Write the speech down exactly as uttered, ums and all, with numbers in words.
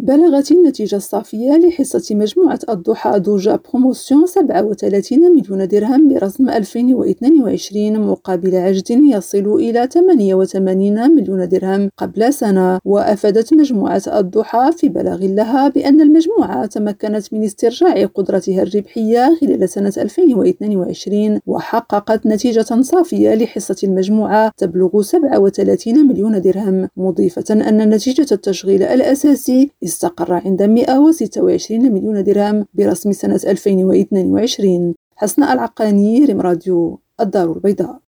بلغت النتيجة الصافية لحصة مجموعة الضحى دوجا بروموسيون سبعة وثلاثين مليون درهم برسم ألفين واثنين وعشرين مقابل عجز يصل إلى ثمانية وثمانين مليون درهم قبل سنة. وأفادت مجموعة الضحى في بلاغ لها بأن المجموعة تمكنت من استرجاع قدرتها الربحية خلال سنة ألفين واثنين وعشرين وحققت نتيجة صافية لحصة المجموعة تبلغ سبعة وثلاثين مليون درهم، مضيفة أن نتيجة التشغيل الأساسي استقر عند مئة وستة وعشرين مليون درهم برسم سنة ألفين واثنين وعشرين. حسناء العقاني، ريم راديو، الدار البيضاء.